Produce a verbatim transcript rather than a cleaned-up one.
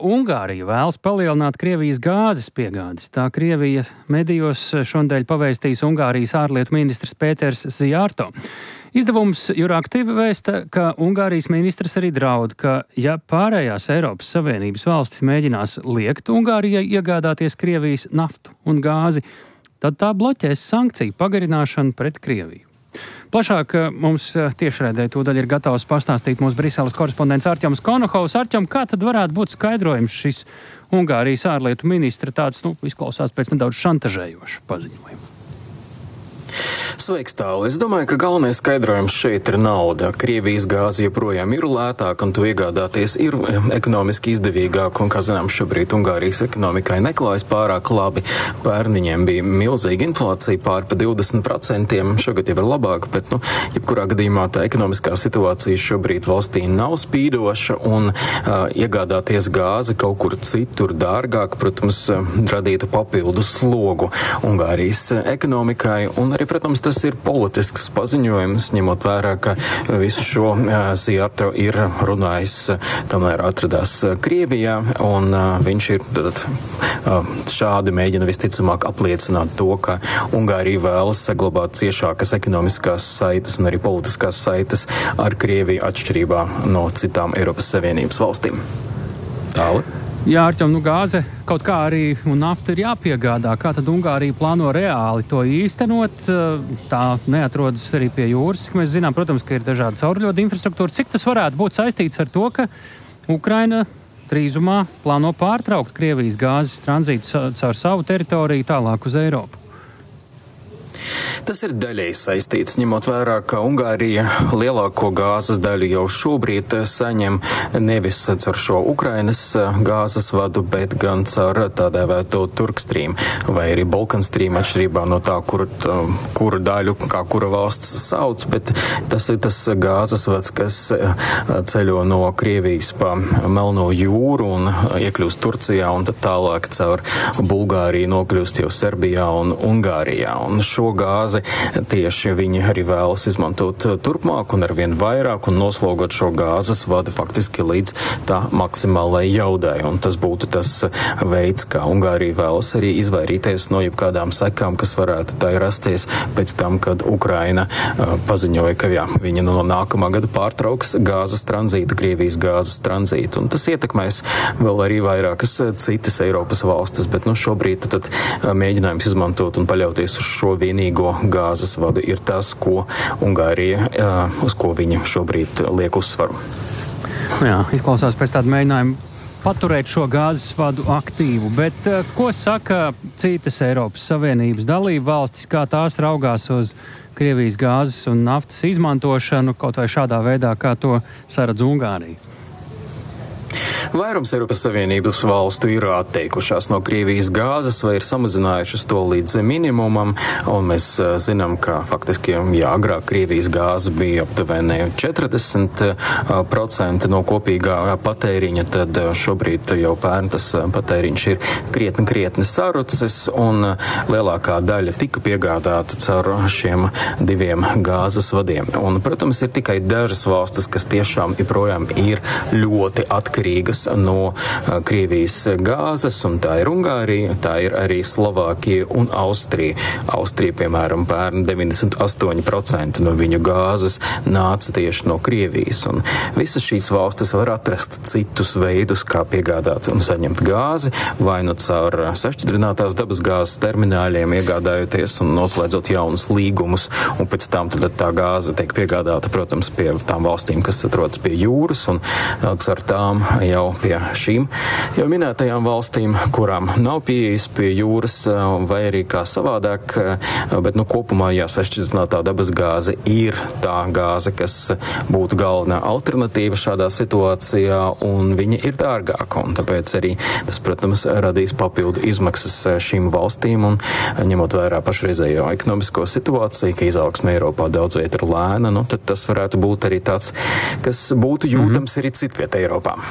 Ungārija vēlas palielināt Krievijas gāzes piegādes. Tā Krievija medijos šonadēļ pavēstījis Ungārijas ārlietu ministrs Pēters Zijārto. Izdevums Euraktiv vēsta, ka Ungārijas ministrs arī draud, ka ja pārējās Eiropas Savienības valstis mēģinās liekt Ungārijai iegādāties Krievijas naftu un gāzi, tad tā bloķēs sankciju pagarināšanu pret Krieviju. Plašāk mums tiešraidē tūdaļ ir gatavs pastāstīt mūsu Briseles korespondents Artjoms Konohovs. Artjom, kā tad varētu būt skaidrojums šis Ungārijas ārlietu ministra tāds, nu, izklausās pēc nedaudz šantažējoša paziņojuma? Sveiks, tālu. Es domāju, ka galvenais skaidrojums šeit ir nauda. Krievijas gāze joprojām ir lētāka un to iegādāties ir ekonomiski izdevīgāk. Un, kā zinām, šobrīd Ungārijas ekonomikai neklājas pārāk labi. Pērniņiem bija milzīga inflācija pār pa divdesmit procentiem. Šogad jau ir labāk, bet, nu, jebkurā gadījumā tā ekonomiskā situācija šobrīd valstī nav spīdoša un uh, iegādāties gāzi kaut kur citur dārgāk, protams, radītu papildus slogu Ungārijas ekonomikai. Un arī, protams, tas ir politisks paziņojums, ņemot vērā, ka visu šo Zijārto ir runājis, tomēr atradās Krievijā, un viņš ir tad, šādi mēģina visticamāk apliecināt to, ka Ungārija vēlas saglabāt ciešākas ekonomiskās saites un arī politiskās saites ar Krieviju atšķirībā no citām Eiropas Savienības valstīm. Tāli. Jā, Artjom, nu gāze kaut kā arī un nafta ir jāpiegādā. Kā tad Ungārija plāno reāli to īstenot? Tā neatrodas arī pie jūras, cik mēs zinām. Protams, ka ir dažādi caurļodu infrastruktūra. Cik tas varētu būt saistīts ar to, ka Ukraina drīzumā plāno pārtraukt Krievijas gāzes tranzītu caur savu teritoriju tālāk uz Eiropu? Tas ir daļēji saistīts, ņemot vērā, ka Ungārija lielāko gāzes daļu jau šobrīd saņem nevis caur šo Ukrainas gāzes vadu, bet gan caur tā dēvēto Turkstrīm vai arī Balkanstrīm, atšķirībā no tā, kuru, kuru daļu, kā kura valsts sauc, bet tas ir tas gāzes vads, kas ceļo no Krievijas pa Melno jūru un iekļūst Turcijā un tad tālāk caur Bulgāriju nokļūst jau Serbijā un Ungārijā. Un šo gāzi tieši viņi arī vēlas izmantot turpmāk un arvien vairāk un noslogot šo gāzes vadu faktiski līdz tā maksimālai jaudai. Un tas būtu tas veids, kā Ungārija vēlas arī izvairīties no jebkādām sekām, kas varētu tai rasties pēc tam, kad Ukraina uh, paziņoja, ka jā, viņa no nākamā gada pārtrauks gāzes tranzītu, Krievijas gāzes tranzītu. Un tas ietekmēs vēl arī vairākas citas Eiropas valstis, bet nu šobrīd tad uh, mēģinājums izmantot un paļauties uz šo vienīgo gāzes vadu ir tas, ko Ungārija, uz ko viņa šobrīd liek uzsvaru. Jā, izklausās pēc tāda mēģinājuma paturēt šo gāzes vadu aktīvu, bet ko saka citas Eiropas Savienības dalību valstis, kā tās raugās uz Krievijas gāzes un naftas izmantošanu, kaut vai šādā veidā, kā to saredz Ungārija? Vairums Eiropas Savienības valstu ir atteikušās no Krievijas gāzes vai ir samazinājušas to līdz minimumam, un mēs zinām, ka faktiski, jā, agrāk Krievijas gāze bija aptuveni četrdesmit procenti no kopīgā patēriņa, tad šobrīd jau pērn tas patēriņš ir krietni, krietni sarucis, un lielākā daļa tika piegādāta caur šiem diviem gāzes vadiem. Un, protams, ir tikai dažas valstis, kas tiešām joprojām ir ļoti atkarīgas no uh, Krievijas gāzes, un tā ir Ungārija, tā ir arī Slovākija un Austrija. Austrija, piemēram, pērn deviņdesmit astoņi procenti no viņu gāzes nāca tieši no Krievijas, un visas šīs valstis var atrast citus veidus, kā piegādāt un saņemt gāzi, vai nu caur sašķidrinātās dabas gāzes termināļiem iegādājoties un noslēdzot jaunus līgumus, un pēc tam tad tā gāze tiek piegādāta, protams, pie tām valstīm, kas atrodas pie jūras, un uh, caur tām jau pie šīm jau minētajām valstīm, kurām nav pieejas pie jūras vai arī kā savādāk, bet nu kopumā jā, sašķidrinātā dabas gāze ir tā gāze, kas būtu galvenā alternatīva šādā situācijā, un viņa ir dārgāka, un tāpēc arī tas, protams, radīs papildu izmaksas šīm valstīm, un ņemot vērā pašreizējo ekonomisko situāciju, ka izaugsme Eiropā daudz vieta ir lēna, nu tad tas varētu būt arī tāds, kas būtu jūtams arī citvieta Eiropā.